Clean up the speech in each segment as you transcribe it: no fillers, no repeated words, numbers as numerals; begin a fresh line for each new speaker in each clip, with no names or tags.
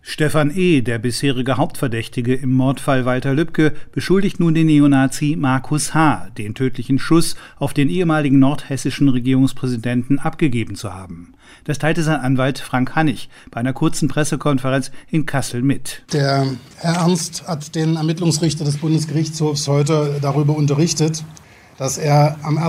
Stefan E., der bisherige Hauptverdächtige im Mordfall Walter Lübcke, beschuldigt nun den Neonazi Markus H., den tödlichen Schuss auf den ehemaligen nordhessischen Regierungspräsidenten abgegeben zu haben. Das teilte sein Anwalt Frank Hannig bei einer kurzen Pressekonferenz in Kassel mit.
Der Herr Ernst hat den Ermittlungsrichter des Bundesgerichtshofs heute darüber unterrichtet, dass er am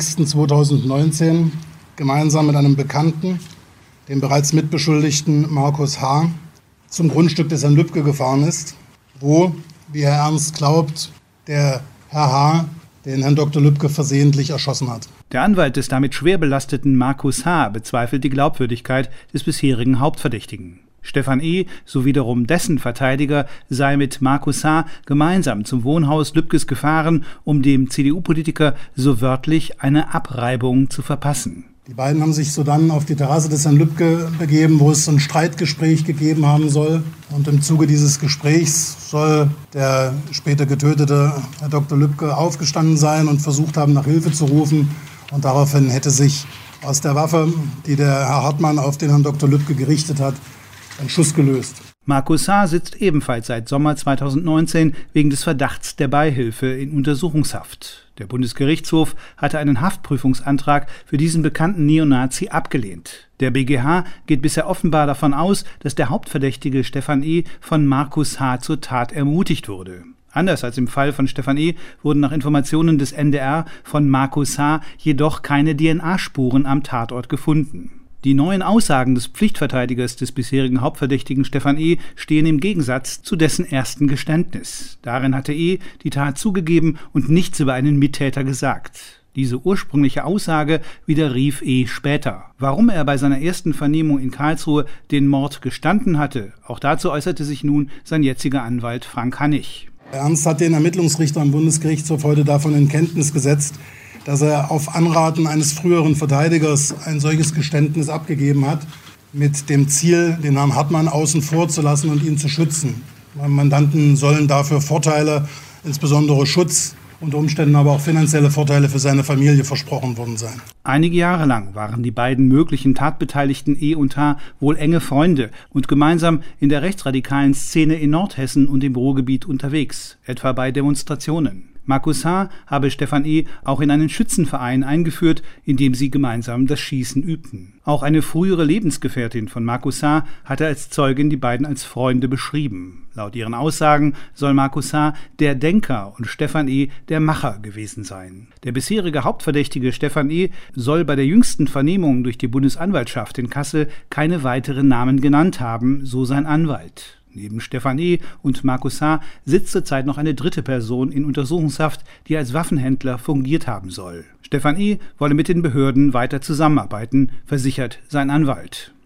1.6.2019 gemeinsam mit einem Bekannten, dem bereits Mitbeschuldigten Markus H., zum Grundstück des Herrn Lübcke gefahren ist, wo, wie Herr Ernst glaubt, der Herr H. den Herrn Dr. Lübcke versehentlich erschossen hat.
Der Anwalt des damit schwer belasteten Markus H. bezweifelt die Glaubwürdigkeit des bisherigen Hauptverdächtigen. Stefan E., so wiederum dessen Verteidiger, sei mit Markus H. gemeinsam zum Wohnhaus Lübkes gefahren, um dem CDU-Politiker so wörtlich eine Abreibung zu verpassen.
Die beiden haben sich sodann auf die Terrasse des Herrn Lübcke begeben, wo es ein Streitgespräch gegeben haben soll. Und im Zuge dieses Gesprächs soll der später getötete Herr Dr. Lübcke aufgestanden sein und versucht haben, nach Hilfe zu rufen. Und daraufhin hätte sich aus der Waffe, die der Herr Hartmann auf den Herrn Dr. Lübcke gerichtet hat, ein Schuss gelöst.
Markus H. sitzt ebenfalls seit Sommer 2019 wegen des Verdachts der Beihilfe in Untersuchungshaft. Der Bundesgerichtshof hatte einen Haftprüfungsantrag für diesen bekannten Neonazi abgelehnt. Der BGH geht bisher offenbar davon aus, dass der Hauptverdächtige Stefan E. von Markus H. zur Tat ermutigt wurde. Anders als im Fall von Stefan E. wurden nach Informationen des NDR von Markus H. jedoch keine DNA-Spuren am Tatort gefunden. Die neuen Aussagen des Pflichtverteidigers des bisherigen Hauptverdächtigen Stefan E. stehen im Gegensatz zu dessen ersten Geständnis. Darin hatte E. die Tat zugegeben und nichts über einen Mittäter gesagt. Diese ursprüngliche Aussage widerrief E. später. Warum er bei seiner ersten Vernehmung in Karlsruhe den Mord gestanden hatte, auch dazu äußerte sich nun sein jetziger Anwalt Frank Hannig.
Ernst hat den Ermittlungsrichter am Bundesgerichtshof heute davon in Kenntnis gesetzt, dass er auf Anraten eines früheren Verteidigers ein solches Geständnis abgegeben hat, mit dem Ziel, den Herrn Hartmann außen vor zu lassen und ihn zu schützen. Mandanten sollen dafür Vorteile, insbesondere Schutz, unter Umständen aber auch finanzielle Vorteile für seine Familie versprochen worden sein.
Einige Jahre lang waren die beiden möglichen Tatbeteiligten E. und H. wohl enge Freunde und gemeinsam in der rechtsradikalen Szene in Nordhessen und im Ruhrgebiet unterwegs, etwa bei Demonstrationen. Markus H. habe Stefan E. auch in einen Schützenverein eingeführt, in dem sie gemeinsam das Schießen übten. Auch eine frühere Lebensgefährtin von Markus H. hatte als Zeugin die beiden als Freunde beschrieben. Laut ihren Aussagen soll Markus H. der Denker und Stefan E. der Macher gewesen sein. Der bisherige Hauptverdächtige Stefan E. soll bei der jüngsten Vernehmung durch die Bundesanwaltschaft in Kassel keine weiteren Namen genannt haben, so sein Anwalt. Neben Stefan E. und Markus H. sitzt zurzeit noch eine dritte Person in Untersuchungshaft, die als Waffenhändler fungiert haben soll. Stefan E. wolle mit den Behörden weiter zusammenarbeiten, versichert sein Anwalt.